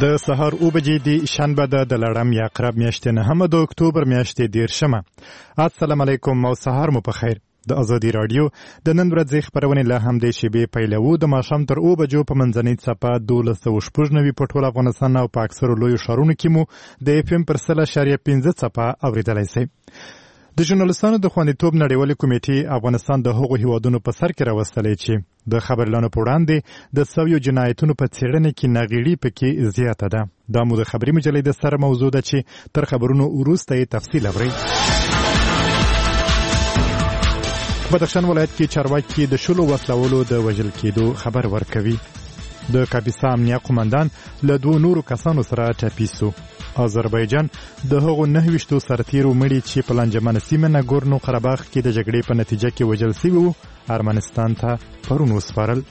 د سهار او بجې د شنبه د لړم یا عقرب میاشتې 9 د اکتوبر میاشتې 10. السلام علیکم او سهار مو په خیر. د ازادي رادیو د نن ورځې خبرونه له همدې شیبې پیلوو. د ماښام تر 2 بجو په منځنۍ څپه 1290 په ټول افغانستان او په اکثرو لویو ښارونو کې مو د اف ام پر 0.5 څپه اوریدلای شئ. د ژورنالستانو د خوندیتوب نړیوالې کمیټې افغانستان د هغو هیوادونو په سر کې راوستلی چې د خبرلانو په وړاندې د سویو جنایتونو په څېړنه کې ناغېړي پکې زیاته ده. دا مو د خبري مجلې د سره موضوع ده چې تر خبرونو وروسته یې تفصیل اورئ. بدخشان ولایت کې چارواکي د شلو وسلوالو د وژل کېدو خبر ورکوي. د کاپیسا امنیه قومندان له 2 نورو کسانو سره ټپي سو. آذربایجان د هغو 29 سرتیرو مړي چې په لانجمنه سیمه ناګورنو قرهباغ کې د جګړې په نتیجه کې وژل شوي وو ارمنستان ته پرون وسپارل.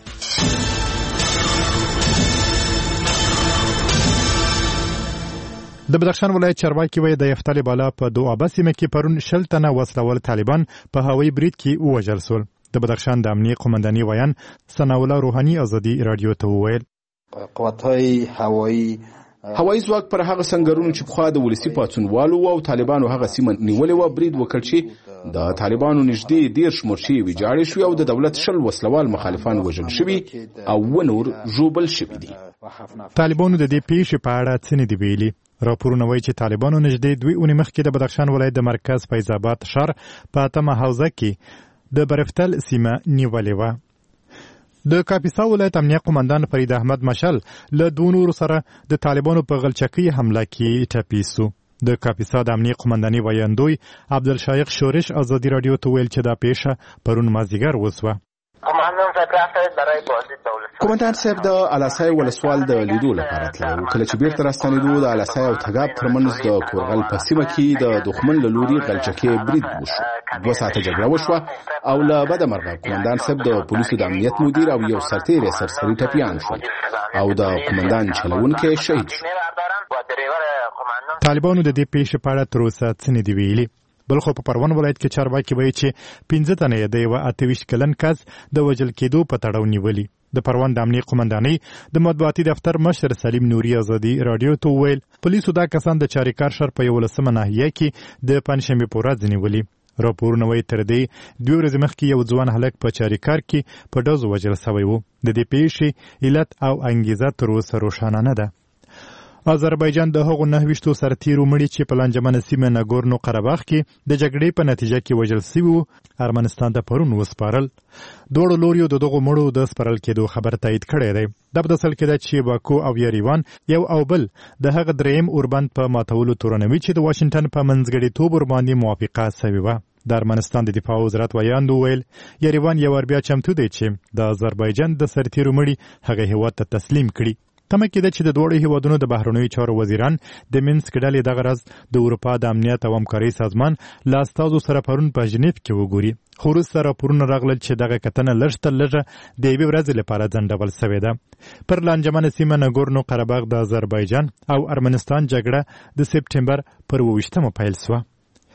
د بدخشان ولایت چارواکي وایي د یفتل بالا په دوعبه سیمه کې پرون 60 تنه وسلوال طالبان په هوایي برید کې ووژل شول. د بدخشان د امنیه قومنداني ویان ثناءالله روحاني ازادي رادیو ته وویل قوتهای هوایي ځواک پر هغه سنگرونو چې پخوا د ولسي پاڅونوالو او طالبانو هغه سیمه نیولې وه برید وکړ چې د طالبانو نږدې 10 شمېر ویجاړې شوې او د دولت 60 وسلوال مخالفان وژل شوي او ونور ژوبل شوي دي. طالبانو د دې پیښې په اړه څه نه دي ویلي. راپورونه وایي چې طالبانو نږدې 2 اونۍ مخکې د بدخشان ولایت د مرکز فیض آباد ښار په اتمه حوزه کې د برفتل سیمه نیولې وه. د کاپیسا ولایت امنیه قومندان فرید احمد مشل له 2 نورو سره د طالبانو په غلچکۍ حمله کې ټپي سو. د کاپیسا د امنیه قومنداني ویاندوی عبدالشایق شورش ازادي رادیو ته ویل چې دا پیښه پرون مازدیګر وسوه. کومندان صاحب د الاسای ولسوال د لیدو لپاره تللی. کله چې بیرته راستنېدو د الاسای او تګاب ترمنځ د کورغل په سیمه کې د دښمن له لوري غلچکۍ برید وشو. 2 ساعته جګړه وشوه او له بده مرغه کومندان صاحب د پولیسو د امنیت مدیر او یو سرتیر سرسري ټپیان شول او د کومندان چلوونکی شهید شو. طالبانو د دې پیښې په اړه تر اوسه څه نه دي ویلي. بلخو په پروان ولایت کې چارواکي وایي چې 15 تنه یې د یوه 28 کلن کس د وژل کېدو په تړاو نیولي. د پروان د امنیه قومندانۍ د مطبوعاتي دفتر مشر سلیم نوري ازادي رادیو ته وویل پولیسو دا کسان د چاریکار ښار په 11مه ناحیه کې د پنجشنبې په ورځ نیولي. راپورونه وایي تر دې 2 ورځې مخکې یو ځوان هلک په چاریکار کې په ډزو وژل شوی و. د دې پیښې علت او انګیزه تر اوسه روښانه نه ده. آذربایجان د هغو 29 سرتیرو مړي چې په لانجمنه سیمه ناګورنو قرهباغ کې د جګړې په نتیجه کې وژل شوي وو ارمنستان ته پرون وسپارل. دواړو لوریو د دغو مړو د سپارل کېدو خبر تایید کړی دی. دا په داسل کې ده چې باکو او یریوان یو او بل د هغه دریم اوربند په ماتولو تورنوي چې د واشنګټن په منځګړیتوب ورباندې موافقه شوې وه. د ارمنستان د دفاع وزارت ویاند وویل یریوان یو ور بیا چمتو دی چې د آذربایجان د سرتیرو مړي هغه هیواد ته تسلیم کړي. تمه کېده چې د دواړو هیوادونو د بهرنیو چارو وزیران د مینسک ډلې دغه راز د اروپا د امنیت او همکارۍ سازمان له استازو سره پرون په ژنیف کې وګوري. خو وروسته راپورونه راغلل چې دغه کتنه لږ تر لږه د یوې ورځې لپاره ځنډول سوې ده. پر لانجمنه سیمه ناګورنو قرهباغ د آذربایجان او ارمنستان جګړه د سپټمبر پر 28مه پیل سوه.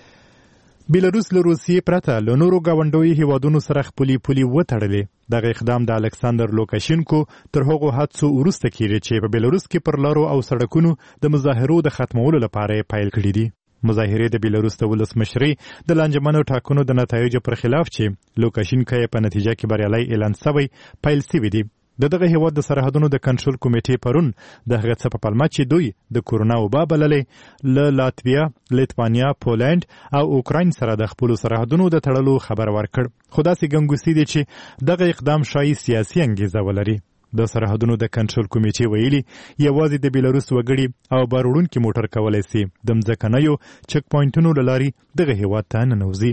بیلاروس له روسیې پرته له نورو ګاونډیو هیوادونو سره خپلې پولې وتړلې. دغه اقدام د الکساندر لوکاشینکو تر هغو حادثو وروسته کېږي چې په بیلاروس کې پر لارو او سړکونو د مظاهرو د ختمولو لپاره پیل کړي دي. مظاهرې د بیلاروس د ولسمشرۍ د لانجمنو ټاکنو د نتایجو پر خلاف چې لوکاشینکو یې په نتیجه کې بریالی اعلان شوی پیل شوي دي. دغه هیواد د سرحدونو د کنټرول کمیټې پرون د هغه څه په پلمه چې دوی د کورونا وبا بللې له لاتویا، لیتوانیا، پولند او اوکراین سره د خپلو سرحدونو د تړلو خبر ورکړ. خو داسې ګنګوسې دي چې دغه اقدام ښایي سیاسي انګیزه ولري. د سرحدونو د کنټرول کمیټې ویلي یوازې د بیلاروس وګړي او بار وړونکي موټر کولی سي د مځکنیو چک پوینټونو له لارې دغه هیواد ته ننوځي.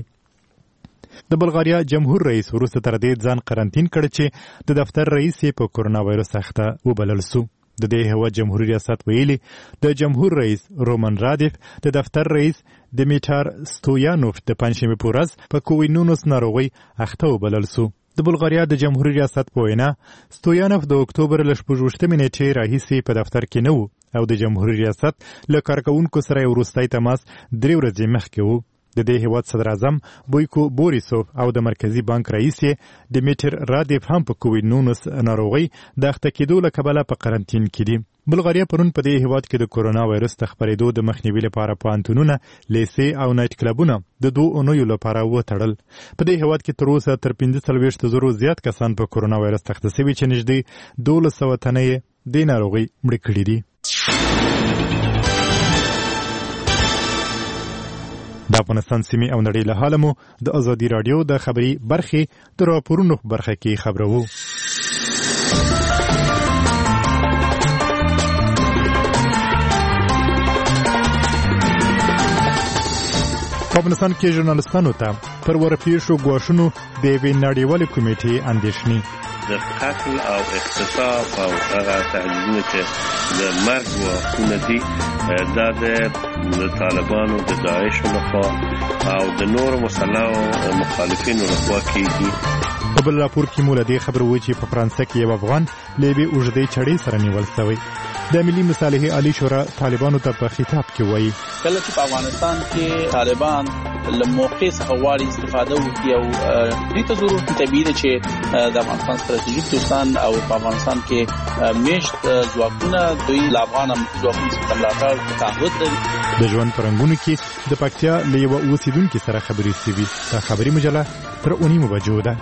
د بلغاریا جمهور رئیس وروسته تر دې ځان قرنطین کړ چې د دفتر رئیس یې په کورونا وایرس اخته وبلل سو. د دې هیواد جمهوریت ریاست ویلي د جمهور رئیس رومن رادیف د دفتر رئیس دمیټر ستویانوف د پنجشنبې په ورځ په کووید-19 ناروغۍ اخته وبلل سو. د بلغاریا د جمهوریت ریاست په وینا ستویانوف د اکتوبر له 28 نیټې راهیسې په دفتر کې نه و او د جمهوریت ریاست له کارکوونکو سره یو وروستی تماس 3 ورځې مخکې و. د دې هیواد صدر اعظم بویکو بوریسوف او د مرکزی بانک رئیس دمیټر رادیف هم په کووید-19 ناروغۍ د اخته کېدو له کبله په قرنطین کې دي. بلغاریا پرون په دې هیواد کې د کورونا وایرس د خپرېدو د مخنیوي لپاره پوهنتونونه، لیسې او نایټ کلبونه د 2 اونیو لپاره وتړل. په دې هیواد کې تر اوسه تر 45,000 زیات کسان په کورونا وایرس تخته شوي چې نږدې 1200 تنه د ناروغۍ مړه کړي دي. د افغانستان سیمې او نړۍ له حاله مو د ازادي راډیو د خبري برخې د راپورونو برخه کې خبرو. په افغانستان کې ژورنالستانو ته پر ورپېښو ګواښونو د یوې نړیوالې کمیټې اندېښنې. د قتل او اغتصاب او هغه تهدیدونه چې د مرګ واقعونه دي دا د طالبانو د داعشو لخوا او د نورو مسلحو مخالفینو لخوا کېږي. په بل راپور کې مو له دې خبر و چې په فرانسه کې یو افغان له یوې اوږدې چړې سره نیول شوی. د ملي مصالحې عالی شورا طالبانو ته په خطاب کې وایي کله چې په افغانستان کې طالبان له موقع څخه غواړي استفاده وکړي او دې ته ضرورت طبیعي ده چې د افغانستان ستراتیژیک دوستان او په افغانستان کې میشت ځواکونه دوی له افغان ځواکونو څخه ملاتړ تعهد لري. د ژوند پرنګونو کې د پکتیا له یوه اوسیدونکي سره خبرې شوي. دا خبري مجله تر 9 بجو ده.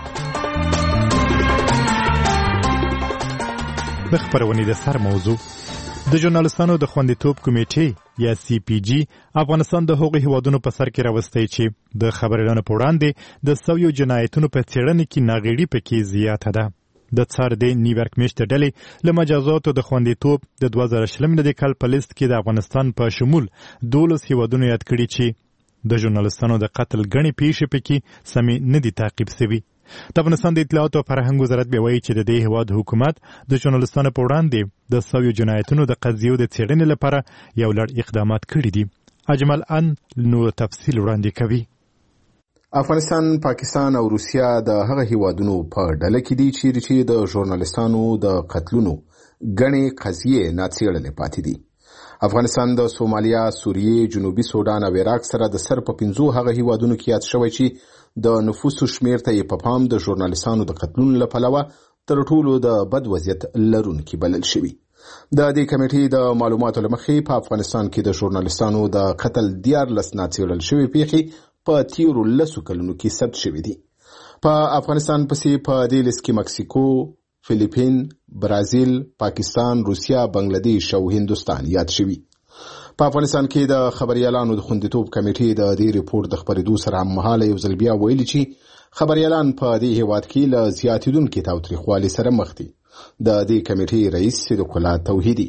د خبرونې د سر موضوع د ژورنالستانو د خوندیتوب کمیټې یا سی پی جی افغانستان د هغو هیوادونو په سر کې راوستی چې د خبریالانو په وړاندې د سویو جنایتونو په څېړنې کې ناغېړي پکې زیاته ده. د څار د نیویارک میاشتې ډلې له مجازاتو د خوندیتوب د 2020 میلادي کال په لیست کې د افغانستان په شمول 12 هیوادونو یاد کړي چې د ژورنالستانو د قتل ګڼې پیښې پکې سمې نه دي تعقیب شوي. د افغانستان د اطلاعات او فرهنګ وزارت بیا وایي چې د دې هیواد حکومت د ژورنالستانو په وړاندې د سویو جنایتونو د قضیو د څېړنې لپاره یو لړ اقدامات کړي دي. اجمل ان نور تفصیل وړاندې کوي. افغانستان، پاکستان او روسیا د هغه هیوادونو په ډله کې دي چې د ژورنالستانو د قتلونو ګڼې قضیې ناڅېړلې پاتې دي. افغانستان د سومالیا، سوریې، جنوبي سودان او عراق سره د سر په 5 هغه هیوادونو کې یاد شوی چې د نفوسو شمیر ته په پام د ژورنالستانو د قتلونو له پلوه تر ټولو د بد وضعیت لرونکي بلل شوي. د دې کمیټې د معلوماتو له مخې په افغانستان کې د ژورنالستانو د قتل 14 ناڅېړل شوي پیښې په تیرو 10 کلونو کې ثبت شوي دي. په افغانستان پسې په دې لیست کې مکسیکو، فلیپین، برازیل، پاکستان، روسیا، بنگلاديش او هندوستان یاد شوي. په افغانستان کې د خبريالانو د خوندیتوب کمیټې د دې ریپورت د خبرېدو سره هممهاله یو ځل بیا ویلي چې خبريالان په دې هیواد کې له زیاتېدونکي تاوتریخوالي سره مخ دي. د دې کمیټې رئیس صدیق الله توحیدي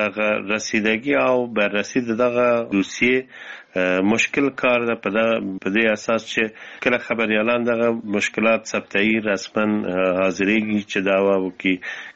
رسیدگی او بررسی دغه دوسیه مشکل کار ده. په دې اساس چې کله خبريالان دغه مشکلات ثبتي رسما حاضرېږي چې داوا وکړي،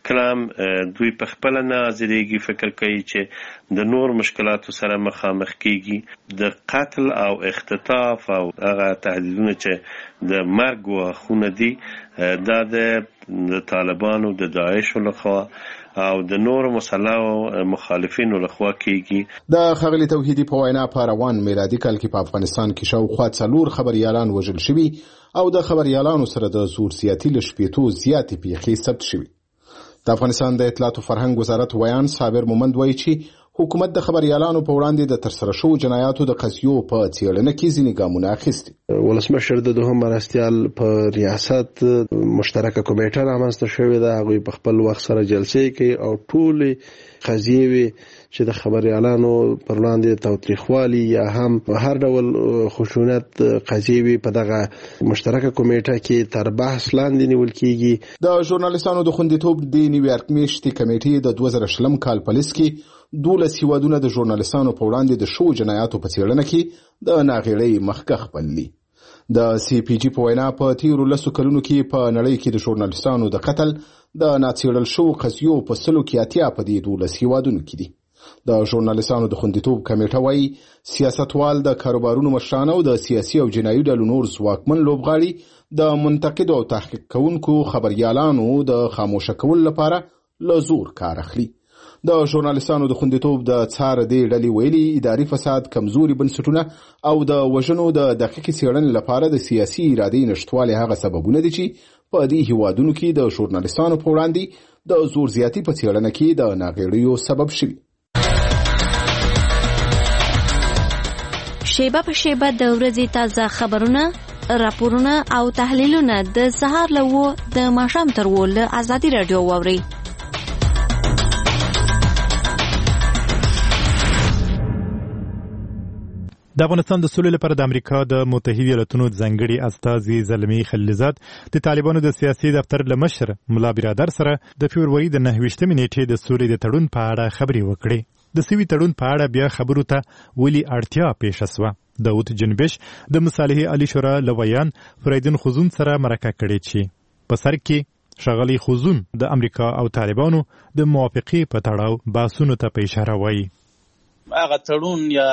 کله دوی په خپل نه حاضرېږي، فکر کوي چې د نور مشکلاتو سره مخامخ کیږي. د قتل او اختطاف او هغه تهدیدونه چې د مرګ واقعونه دي دا د طالبانو د داعشو لخوا او د نورو مسلحو مخالفینو لخوا کیږي. د خغلی توحیدی په وینا په روان میلادي کال کې په افغانستان کې شاوخوا 4 خبريالان وژل شوي او د خبريالانو سره د زور سیاتي له شپېتو زیاتې پیښې ثبت شوي. د افغانستان د اطلاعات او فرهنګ وزارت ویان صابر مومند وایي چې حکومت د خبريالانو په وړاندې د ترسره شوو جنایاتو د قضیو په څېړنه کې ځینې ګامونه اخیستي. ولسمشر د دوهم مرستیال په ریاست مشترکه کمیټه رامنځته شوې ده. هغوی په خپل وخت سره جلسې کوي او ټولې قضیې چې د خبريالانو پر وړاندې تاوتریخوالي یا هم هر ډول خشونت قضیې په دغه مشترکه کمیټه کې تر بحث لاندې نیول کیږي. د ژورنالستانو د خوندیتوب د نیویارک میاشتې کمیټې د 2020 کال په لیست کې 12 هیوادونه د ژورنالستانو په وړاندې د شوو جنایاتو په څېړنه کې د ناغېړۍ مخکښ بللي. د سی پی جی په وینا په تیرو 10 کلونو کې په نړۍ کې د ژورنالستانو د قتل د ناڅېړل شوو قضیو په 100 کې 80 په دې 12 هیوادونو کې دي. د ژورنالستانو د خوندیتوب کمیټه وایي سیاستوال، د کاروبارونو مشران او د سیاسي او جنایي ډلو نور ځواکمن لوبغاړي د منتقدو او تحقیق کوونکو خبريالانو د خاموشه کولو لپاره له زور کار اخلي. د ژورنالستانو د خوندیتوب د څار دې ډلې ویلي اداري فساد، کمزوري بنسټونه او د وژنو د دقیقې څېړنې لپاره د سیاسي ارادې نشتوالی هغه سببونه دي چې په دې هیوادونو کې د ژورنالستانو په وړاندې د زور زیاتی په څېړنه کې د ناغېړیو سبب شوي. شیبه په شیبه د ورځې تازه خبرونه، راپورونه او تحلیلونه د سهار له 9 د ماښام تر 10 له ازادي رادیو واورئ. د افغانستان د سولې لپاره د امریکا د متحده ایالاتونو ځانګړي استازي زلمي خلیلزاد د طالبانو د سیاسي دفتر له مشر ملا برادر سره د فبروري د 9 نیټې د سولې د تړون په اړه خبرې وکړې. د سوي تړون په اړه بیا خبرو ته ولې اړتیا پیښ شوه. داود جنبش د مصالحې عالی شورا لویان فریدون خزون سره مرکه کړې چې په سر کې ښاغلي خزون د امریکا او طالبانو د موافقې په تړاو بحثونو ته په اشاره وایي. هغه تړون یا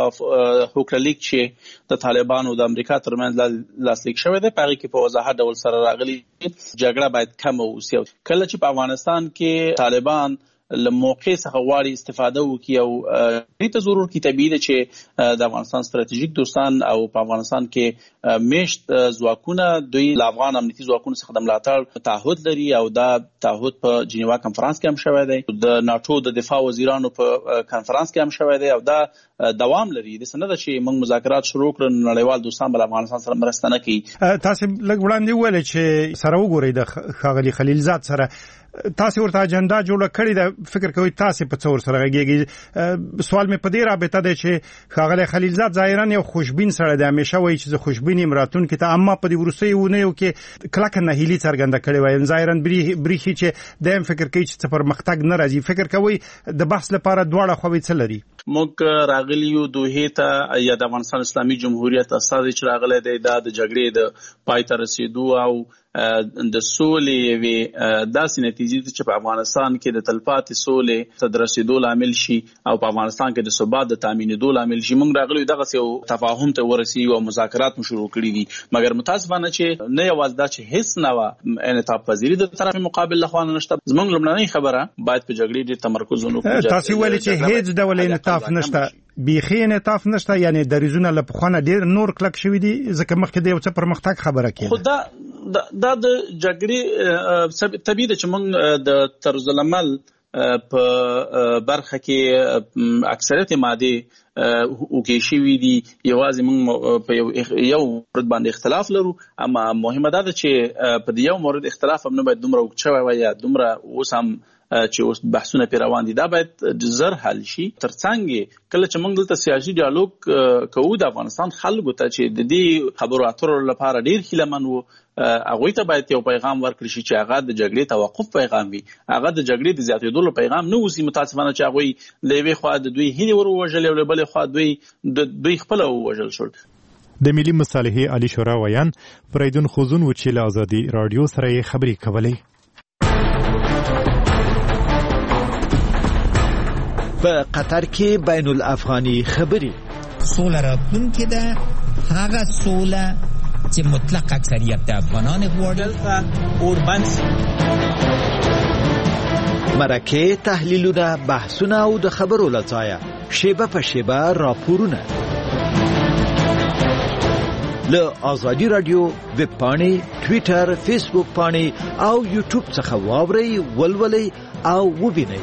هوکړلیک چې د طالبانو د امریکا ترمنځ لاسلیک شوی دی، په هغې کې په وضاحت ډول سره راغلي جګړه باید کمه وسي. کله چې په افغانستان کې طالبان له موقع څخه غواړي استفاده وکړي او دې ته ضرور کې طبیعي ده چې د افغانستان ستراتیژیک دوستان او په افغانستان کې میشت ځواکونه دوی له افغان امنیتي ځواکونو څخه د ملاتړ تعهد لري او دا تعهد په جنیوا کنفرانس کې هم شوی دی، د ناتو د دفاع وزیرانو په کنفرانس کې هم شوی دی او دا دوام لري. د سند چې موږ مذاکرات شروع کړو، نړیوال دوستان بل افغانستان سره مرسته نه کوي. تاسو لږ وړاندې ویل چې سره وګورئ د ښاغلي خلیلزاد سره تاسو ورته اجنډا جوړه کړې ده، فکر کوي تاسو په څور سره غږیږي. سوال مې په دې رابطه دی چې ښاغلی خلیلزاد ظاهرا یو خوشبین سره دی، همیشه وایي چې زه خوشبین یم راتلونکي ته، اما په دې وروستیو اونیو کې کلکه ناهیلي څرګنده کړې وایي. ظاهرا بریښي چې دی هم فکر کوي چې پرمختګ نه راځي. فکر کوي د بحث لپاره دواړه خواوې څه لري؟ موږ راغلی یو دوحې ته یا د افغانستان اسلامي جمهوریت استازی چې راغلی دی، دا د جګړې د پای ته رسیدو او د سولې یوې داسې نتیجې چې په افغانستان کې د تلپاتې سولې ته د رسیدو لامل شي او په افغانستان کې د ثبات د تامینېدو لامل شي. موږ راغلو دغه یو تفاهم ته ورسیږو او مذاکرات مو شروع کړي دي، مګر متاسفانه چې نه یوازې دا چې هیڅ نه وه انعطاف پذیري د طرف مقابل لخوا نه نشته. زموږ لومړنۍ خبره باید په جګړې ډېر تمرکز ونکړو. تاسو ویلي چې هیڅ ډول انعطاف نشته، بیخي انعطاف نشته، یعنی دریځونه له پخوانه ډېر نور کلک شوي دي، ځکه مخکې د یو څه پرمختګ خبره کېده. خو دا د جګړې طبیعي ده چې موږ د طرز العمل په برخه کې اکثریت ماده اوکې شوي دي. یوازې موږ په یو مورد باندې اختلاف لرو، اما مهمه ده چې په دې یو مورد اختلاف هم نه باید دومره اوږد شوی وي یا دومره اوس هم چې اوس بحثونه پرې روان دي، دا باید زر حل شي. ترڅنګ کله چې موږ دلته سیاسي ډیالوګ کوو د افغانستان خلکو ته چې د دې خبرو اترو لپاره ډیر هیلهمن وو، هغوی ته باید یو پیغام ورکړي شي چې هغه د جګړې توقف پیغام وي، هغه د جګړې د زیاتېدو پیغام نه وي. متاسفانه چې هغوی له یوې خوا د دوی هیلې ور ووژلې او له بلې خوا دوی خپله ووژل شول. د ملي مصالحې عالی شورا ویان فریدون خزون و چې له ازادي رادیو سره یې خبرې کولې. په قطر کې بین الافغاني خبري سوله راتلونکې ده، هغه سوله چې مطلق اکثریت د افغانان غواړي. مرکه تحلیلونه، بحثونه او د خبرو لځایه شیبه په شیبه راپورونه له ازادي رادیو ویب پاڼې، ټویټر، فیسبوک پاڼې او یوټیوب څخه واورئ، ولولئ او ووینئ.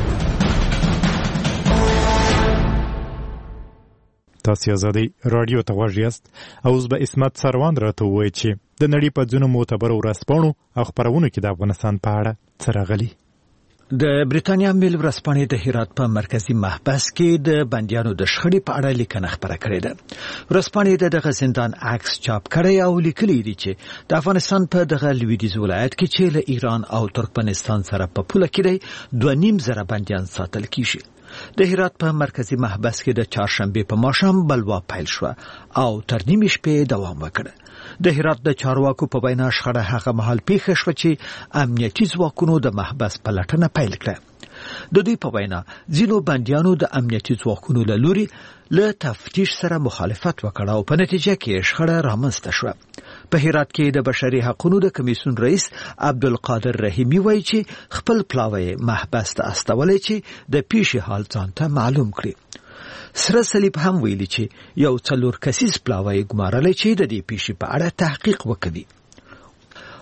تاسو ازادي رادیو ته غوږ یاست او اوس به اسمت سروان راته ووایي چې د نړۍ په ځینو معتبرو ورځپاڼو او خپرونو کې د افغانستان په اړه څه راغلي. د بریتانیا میل ورځپاڼې د هرات په مرکزی محبس کې د بندیانو د شخړې په اړه لیکنه خپره کړې ده. ورځپاڼې دغه زندان عکس چاپ کړی او لیکلي دي چې د افغانستان په دغه لویدیځ ولایت کې چې له ایران او ترکمنستان سره په پوله کې دی 2.5 بندیان ساتل کیږي. د هرات په مرکزی محبس کې د چهارشنبه په ماښام بلوا پیل شو او تر نیمې شپې دوام وکړ. د هرات د چارواکو په وینا شخړه هغه مهال پیښه شوه چې امنیتي ځواکونو د محبس پلټنه پیل کړه. د دوی په وینا ځینو بندیانو د امنیتي ځواکونو له لوري له تفتیش سره مخالفت وکړ او په نتیجه کې شخړه رامنځته شوه. په هرات کې د بشري حقوقو د کمیسیون رئیس عبدالقادر رحیمی وایي چې خپل پلاوی محبس ته استولې چې د پیښې حال ځان ته معلوم کړي. سره صلیب هم ویلي چې یو 4 کسیز پلاوی ګمارل چې د دې پیښې په اړه تحقیق وکړي.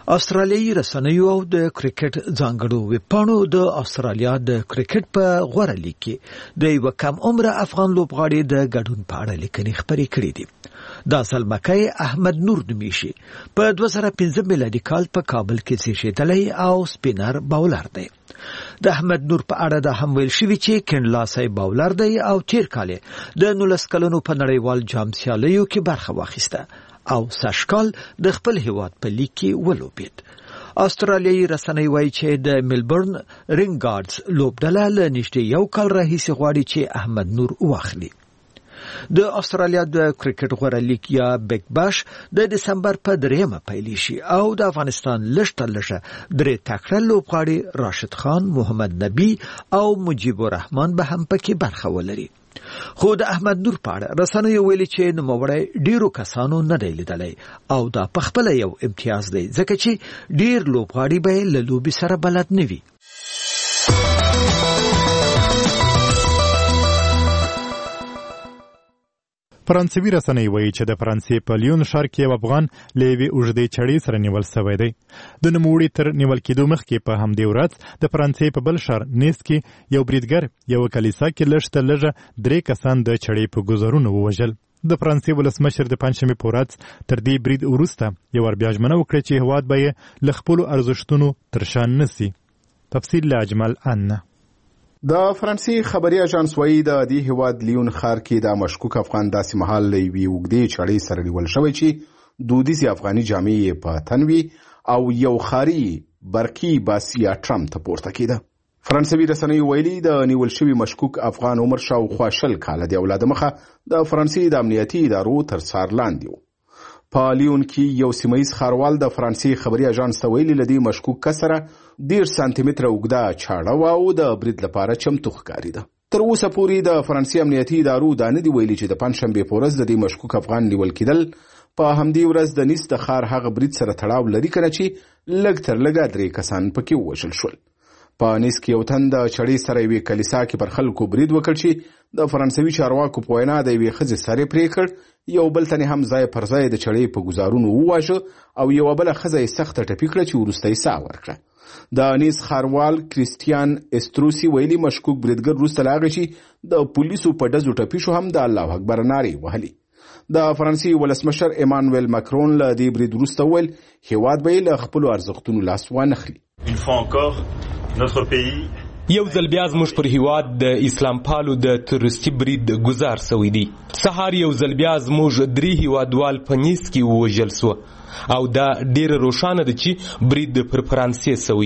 استرالیایي رسنیو او د کرکټ ځانګړو ویبپاڼو د استرالیا د کرکټ په غوره لیګ کې د یو کم عمره افغان لوبغاړي د ګډون په اړه لیکنې خپرې کړې دي. دا زلمکی احمد نور نومیشي په 2015 میلادي کال په کابل کې زیږېدلی او سپینر باولر دی. د احمد نور په اړه د هم ویل شوي چې کینلاسي باولر دی او تیر کال د 19 کلونو په نړیوال جام سیالیو کې برخه واخیسته او ساشکال د خپل هیواد په لیګ کې ولوبېد. استرالیایي رسنۍ وایي چې د ملبورن رینګارډز لوبډله له نږدې یو کال راهیسې غواړي چې احمد نور واخلي. د استرالیا د کرکټ غوره لیګ یا بیگ باش د دسمبر په 3 پیل شي او د افغانستان لږه 3 تکړه لوبغاړي راشد خان، محمد نبی او مجیب الرحمن به هم پکې برخه ولري. خو د احمد نور په اړه رسنیو ویلي چې نوموړی ډیرو کسانو نه دی لیدلی او دا پخپله یو امتیاز دی ځکه چې ډیر لوبغاړي به له لوبې سره بلد نه وي. فرانسوي رسنۍ وایي چې د فرانسې په لیون ښار کې یو افغان له یوې اوږدې چړې سره نیول سوی دی. د نوموړي تر نیول کېدو مخکې په همدې ورځ د فرانسې په بل ښار نیس کې یو بریدګر یوه کلیسا کې لږ تر لږه 3 کسان د چړې په ګوزارونو ووژل. د فرانسې ولسمشر د پنجشنبې په ورځ تر دې برید وروسته یو ور بیا ژمنه وکړه چې هېواد به یې له خپلو ارزښتونو تر شا نه سي. تفصیل له اجمل انه. د فرانسې خبري اژانس وایي د دې هیواد لیون ښار کې د مشکوک افغان داسې مهال له یوې اوږدې چړې سره نیول شوی چې دودیزې افغاني جامې یې په تن وي او یو ښاري برقي باس یا ټرام ته پورته کېده. فرانسوي رسنیو ویلي د نیول شوي مشکوک افغان عمر شاوخوا 20 کاله د اولاده مخه د فرانسې د امنیتي ادارو تر څار لاندې و. په لیون کې یو سیمهیز ښاروال د فرانسې خبري اژانس ته ویلي له دې مشکوک کس سره 10 سانتي متره اوږده چاړه وه او د برید لپاره چمتو ښکارېده. تر اوسه پورې د فرانسې امنیتي ادارو دا نه دي ویلي چې د پنجشنبې په ورځ د دې مشکوک افغان نیول کېدل په همدې ورځ د نیس د ښار هغه برید سره تړاو لري که نه چې لږ تر لږه 3 کسان پکې ووژل شول. په نیس کې یو تن د چړې سره یوې کلیسا کې پر خلکو برید وکړ چې د فرانسوي چارواکو په وینا د یوې ښځې سر یې پرې کړ، یو بل تن هم ځای پر ځای د چړې په ګزارونو وواژه او یوه بله ښځه یې سخته ټپي کړه چې وروسته یې ساه ورکړه. د نیس ښاروال کریستیان استروسی ویلي مشکوک بریدګر وروسته له هغې چې د پولیسو په ډزو ټپي شو هم د الله اکبر نارې وهلې. د فرانسې ولسمشر ایمانویل ماکرون له دې برید وروسته وویل هیواد به یې له خپلو ارزښتونو لاس وانخلي. یو ځل بیا زموږ پر هیواد د اسلام پالو د تروریستي برید ګزار سوی دی. سهار یو ځل بیا زموږ 3 هیوادوال په نیس کې ووژل سوه او دا ډیره روښانه ده چې برید پر فرانسې سوی.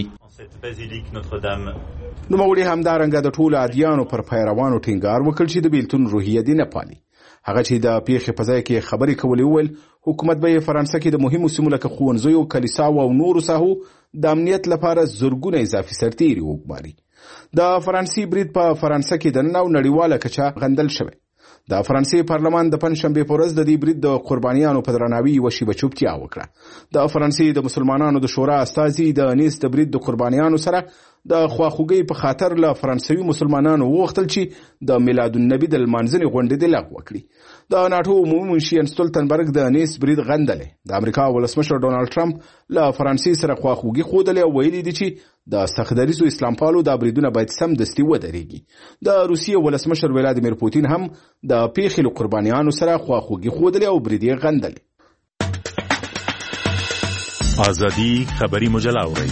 نوموړي همدارنګه د ټولو ادیانو پر پیروانو ټینګار وکړ چې د بیلتون روحیه دې نه پالي. هغه چې د پیښې په ځای کې خبرې کولې وویل حکومت به یې فرانسه کې د مهمو سیمو لکه ښوونځیو، کلیساو او نورو ساحو د امنیت لپاره زرګونه اضافي سرتیري وګماري. د فرانسې برید په فرانسه کې د نن او نړیواله کچه غندل شوی. د فرانسې پارلمان د پنجشنبې په ورځ د دې برید د قربانیانو په درناوي یوه شیبه چوپتیا وکړه. د فرانسې د مسلمانانو د شورا استازي د نیس د برید د قربانیانو سره د خواخوږۍ په خاطر له فرانسوي مسلمانانو وغوښتل چې د میلاد النبي د لمانځنې غونډې دې لغوه کړي. د ناټو عمومي منشي انستولتنبرګ د نیس برید غندلی. د امریکا ولسمشر ډونالډ ټرمپ له فرانسې سره خواخوږي ښودلې او ویلي دي چې د سختدریزو اسلام پالو دا بریدونه باید سمدستي ودرېږي. د روسیې ولسمشر ولادیمیر پوتین هم د پیښې له قربانیانو سره خواخوږي ښودلې او برید یې غندلی. ازادي خبري مجله اورئ.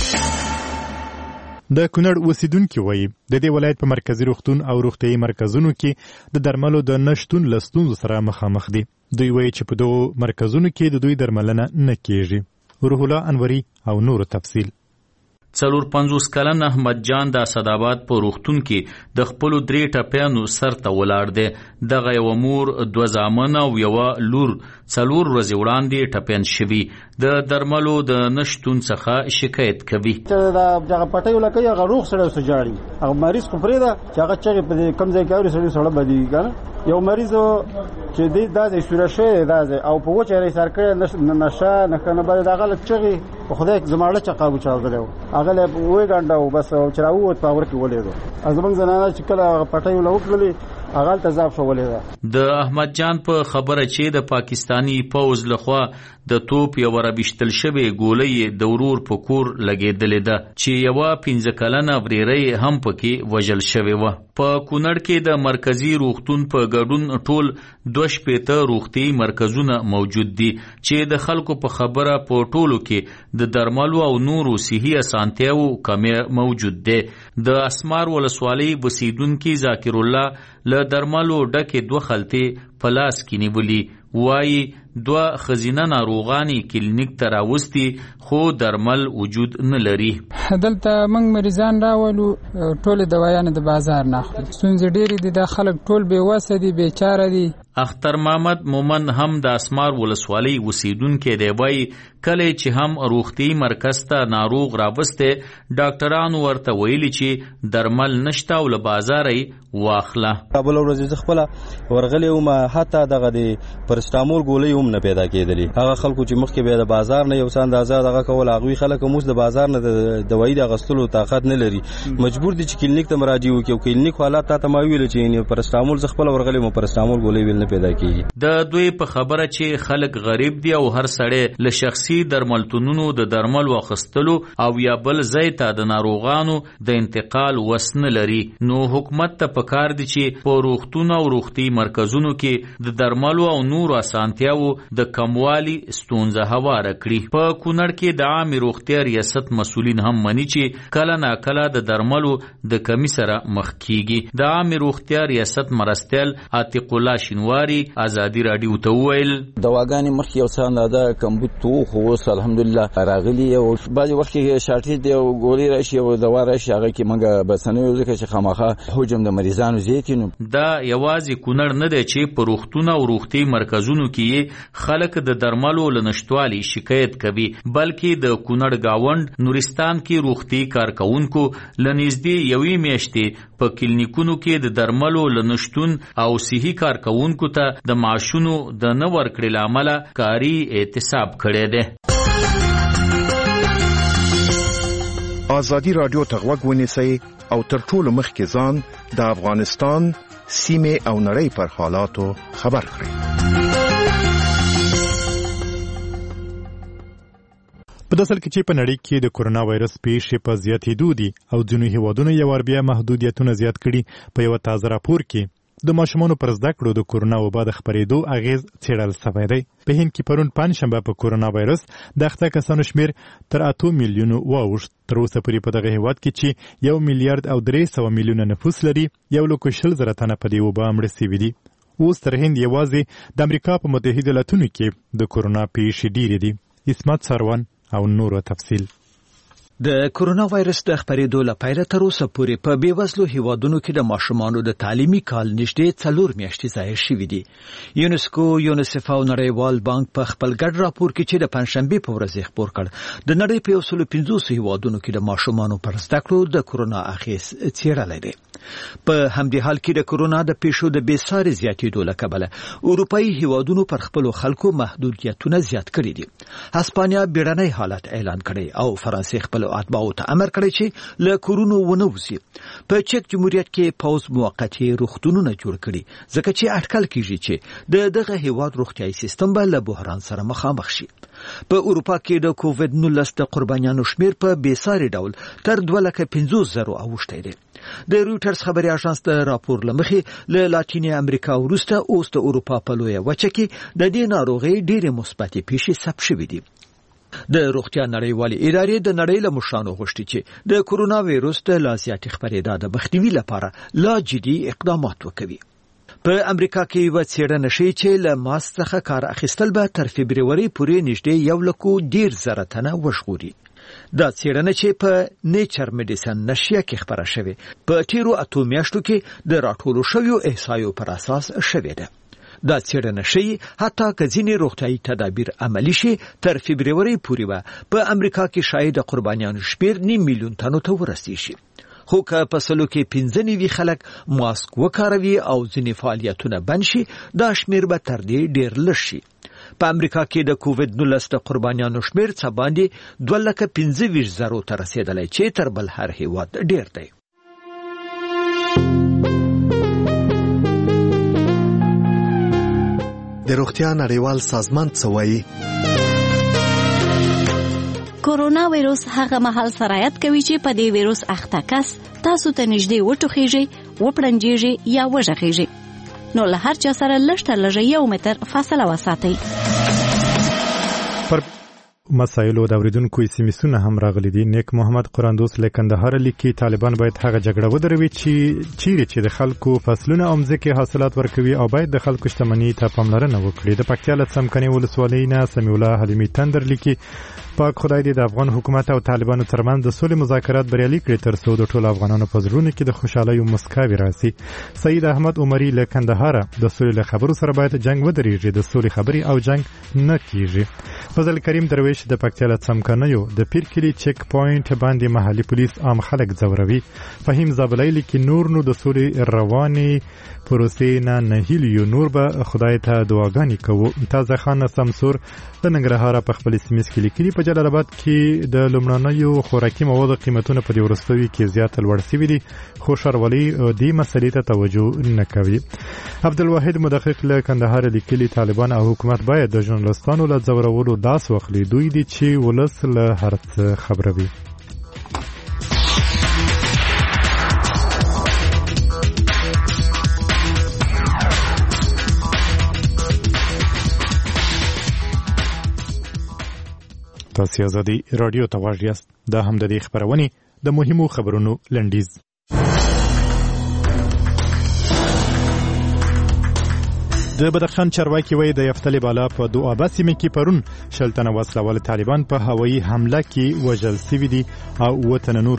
د کونړ اوسیدونکي وایي د دې ولایت په مرکزي روغتون او روغتیايي مرکزونو کې د درملو د نشتون له ستونزو سره مخامخ دي. دوی وایي چې په دغو مرکزونو کې د دوی درملنه نه کیږي. روح الله انوري او نور تفصیل. 54 کلن احمد جان د اسداباد په روغتون کې د خپل 3 ټپیانو سر ته ولاړ دی. دغه یو مور 2 زامن او یو لور 4 ورځې وړاندې ټپیان شوي. د درملو د نشتون څخه شکایت کوي. دغه پټیو لکه هغه روغ سره سجاړي هغه مریض کو پرې دا چې هغه چغې په کم ځای کې اوري سره بدی کنه یو مریض چې دې داسې شوره شوی داسې او په وچه یې سر کړی نشه نه کنه باید هغه چغې په خدای زماړه چقابو چاودلو هغه له وې ګانډه او بس چې راووت په ور کې ولیدو. زمونږ زنانه چې کله پټیو له وکړلې هغه تزاب شولې د احمد جان په خبره چې د پاکستانی پوز لخوا د توپ یو رابشتل شوی ګولۍ د ورور په کور لګېدلې ده چې یو 15 کلنه ورېری هم پکې وژل شوی و. په کونړ کې د مرکزی روغتون په ګډون ټول 2 روغتي مرکزونه موجود دي چې د خلکو په خبره په ټولو کې د درملو او نورو صحي اسانتیاو کمی موجود دي. د اسمار ولسوالۍ بسیدونکو ذاکر الله له درملو ډکه 2 خلطې پلاس کې نیولي وایي 2 خزینه ناروغانی کلینیک ته راوستي خو درمل وجود نه لري. دلته موږ مریضان راولو ټول دوايان د بازار نه اخلي. ستونزې ډېرې دي، د خلک ټول بې وسه دي، بیچاره دي. اختر محمد مومن هم د اسمار ولسوالۍ وسیدونکو دی وایي کله چې هم روغتي مرکز ته ناروغ راوسته ډاکټرانو ورته ویلي چې درمل نشته او له بازارې واخله. کابل ورځ خپل ورغلی او ما حتی دغه د پرستامول ګولۍ هم نه پیدا کېدلی. هغه خلکو چې مخکې به د بازار نه یو څه اندازه دغه کول هغوی خلک هم اوس د بازار نه د دوايي د اخیستلو طاقت نه لري، مجبور دي چې کلینیک ته مراجعه وکړي او کلینیک حالات ته ما ویل چې پرستامول خپل ورغلی مو پرستامول ګولۍ ویل نه پیدا کیږي. د دوی په خبره چې خلک غریب دي او هر سړی له شخصي درملتونونو د درمل واخیستلو او یا بل ځای ته د ناروغانو د انتقال وس نه لري، نو حکومت ته پکار دي چې په روغتون او روغتي مرکزونو کې د درملو او نورو اسانتیاو د کموالي ستونزه هواره کړي. په کونړ کې د عام روغتیا ریاست مسؤلین هم مني چې کله نا کله د درملو د کمی سره مخ کیږي. د عام روغتیا ریاست مرستیال عتیق الله شینواری ازادي رادیو ته ویل دواګانې مخ یو څه اندازه کمبود تو خو الحمدلله راغلی او بعضی وخت کې شارټیج دی او ګولۍ راشي او دوا راشي هغه کې موږ بسنوي ځکه چې خامخا حجم د مریضانو زیاتینو. دا یوازې کونړ نه دی چې په روغتون او روغتي مرکزونو کې خلک د درملو لنشتوالي شکایت کوي، بلکې د کونړ گاوند نورستان کې روغتي کارکونکو لنږدې یوې میاشتې په کلینیکونو کې د درملو لنشتون او صحي کارکونکو ته د معاشونو د نه ورکړې لامل کاری اعتصاب کړی دی. ازادي رادیو ته غوږ ونیسئ او تر ټولو مخکې ځان د افغانستان سیمې او نړۍ پر حالاتو خبر کړئ. په داسل کې چې په نړۍ کې د کورونا وایرس پیښې په زیاتېدو دي او ځینو هیوادونو یو بیا محدودیتونه زیات کړي. په یو تازه راپور کې د ماشومانو پر زده کړو د کورونا وبا د خپرېدو اغیز څېړل شوی دی. په هند کې پرون پنجشنبه په کورونا وایرس د اخته کسانو شمیر تر 8 میلیونو واوښت. تر اوسه پورې په دغه هیواد کې چې 1 میلیارډ او 300 میلیونه نفوس لري 1,40,000 تنه په دې وبا مړه شوي دي. اوس تر هند یوازې د امریکا په متحده ایالاتونو کې د کورونا پیښې ډېرې دي. اسمت سروان او نورو تفصیل. د کورونا وایرس د خپرېدو لپاره تر اوسه پورې په بیوزلو هیوادونو کې د ماشومانو د تعلیمي کال نږدې 4 میاشتې ضایع شوي دي. یونسکو، یونیسف او نړیوال بانک په خپل ګډ راپور کې چې د پنځشنبې په ورځ خپور کړ د نړۍ په 150 هیوادونو کې د ماشومانو پر زده کړو د کورونا اغیز څېړلی دی. په همدې حال کې د کورونا د پیښو د بېساري زیاتېدو له کبله اروپایي هیوادونو پر خپلو خلکو محدودیتونه زیات کړي دي. هسپانیا بیړنی حالت اعلان کړی او فرانسې خپل اتباعو ته امر کړی چې له کورونو ونه وځي. په چک جمهوریت کې پوز موقتي روغتونونه جوړ کړي ځکه چې اټکل کیږي چې دغه هیواد روغتیايي سیستم به له بحران سره مخامخ شي. په اروپا کې د کووډ-19 د قربانیانو شمیر په بېساري ډول تر 2,50,000 اوښتی دی. د رویټرز خبري اژانس د راپور لمخې له لاتینې امریکا وروسته اوس د اروپا په لویه وچه کې د دې ناروغۍ ډېرې مثبتې پیښې ثبت شوې دي. د روغتیا نړیوالې ادارې د نړۍ له مشرانو غوښتي چې د کورونا وایرس د لا زیاتې خپرېدا د مخنیوي لپاره لا جدي اقدامات وکوي. په امریکا کې یو څېړنه شوې چې له ماسک څخه کار اخیستل به تر فبروري پورې نږدې 1,10,000 تنه وژغوري. دا څېړنه چې په نیچر میډیسن نشریه کې خپره شوې په تیرو 8 میاشتو کې د راټولو شویو احصایو پر اساس شوې ده. دا څېړنه شوې حتی که ځینې روغتیايي تدابیر عملي شي تر فبروري پورې به په امریکا کې شاید د قربانیانو شمیر 9 میلیون تنو ته ورسیږي شي. خو که په سلو کې 15 خلک ماسک وکاروي او ځینې فعالیتونه بند شي دا شمیر به تر دې ډېر لږ شي. په امریکا کې د کووډ-19 د قربانیانو شمیر څه باندې 2,25,000 ته رسیدلی چې تر بل هر هیواد ډېر دی. د روغتیا نړیوال سازمان څه وایي؟ کورونا وایروس هغه مهال سرایت کوي چې په دې وایروس اخته کس تاسو ته نږدې وټوخیږي، وپړنجیږي یا وژغیږي. نو له هر چا سره لږ تر لږه 1 متر فاصله وساتئ. پر مسایلو د اوریدونکو سیمسونه هم راغلي دي. نیک محمد قراندوس له کندهار لیکي طالبان باید هغه جګړه ودروي چې چیرې د خلکو فصلونه او ځمکې حاصلات ورکوي او باید د خلکو شتمنۍ ته پاملرنه وکړي. د پکتیا له څمکني ولسوالۍ نه سمیع الله حلیمي تندر لیکي پاک خدای دې د افغان حکومت او طالبانو ترمنځ د سولې مذاکرات بریالي کړي تر څو د ټولو افغانانو په زړونو کې د خوشحالۍ او مسکاوي راسي. سید احمد عمري له کندهار د سولې له خبرو سره باید جنگ ودرېږي، د سولې خبري او جنگ نه کیږي. فضل کریم درویش د پکتیا له څمکنیو د پیرکلی چیک پوینټ باندې محلي پولیس عام خلک ځوروي. فهیم زابلای لیکي نور نو د سولې رواني پروسې نه هیلیو، نور به خدای ته دعاګانې کوو. تازه خان سمسور د ننګرهار په خپل سیمه کې لیکلي په جلال آباد کې د لومړنیو خوراکي موادو قیمتونه په دې وروستیو کې زیات لوړ شوي دي، خو ښاروالۍ دې مسلې ته توجه نه کوي. عبدالواحد مدقق له کندهار لیکلي طالبان او حکومت باید د ژورنالستانو له ځورولو لاس واخلي، دوی دي چې ولس له هر څه خبروي. تاسو آزادي رادیو ته واژ یاست. دا هم د دې خبرونه د مهمو خبرونو لنډیز. د بدخشان چارواکي وایي د یفتل بالا په دوآبه سیمه کې پرون شل تنه وسله وال طالبان په هوایي حمله کې وژل شوي دي او 9 تنه نور